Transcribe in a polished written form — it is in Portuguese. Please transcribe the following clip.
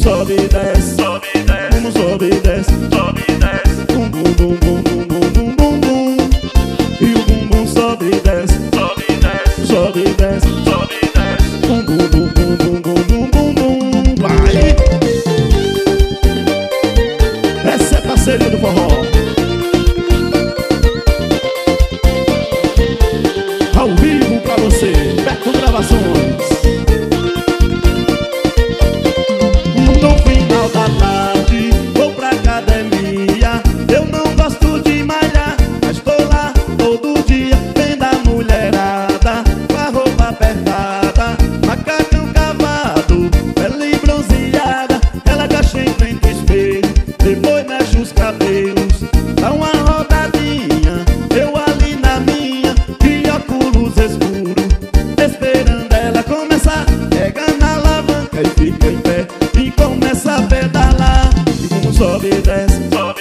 sobe e desce, bumbum sobe e desce, bum bum bum bum bum bum bum bum bum. E o bumbum sobe e desce, sobe e desce, bum bum bum bum bum bum bum bum bum. Vai! Essa é parceria do forró. Ao vivo pra você, Beto Gravações. No final da tarde, vou pra academia. Eu não gosto de malhar, mas tô lá todo dia vendo a mulherada com a roupa apertada, macacão cavado, pele bronzeada. Ela agacha em frente ao espelho, depois mexe os cabelos, dá uma rodadinha, eu ali na minha, de óculos escuros, esperando ela começar. Pega na alavanca e fica em pé e começa a pedalar. E como sobe e desce,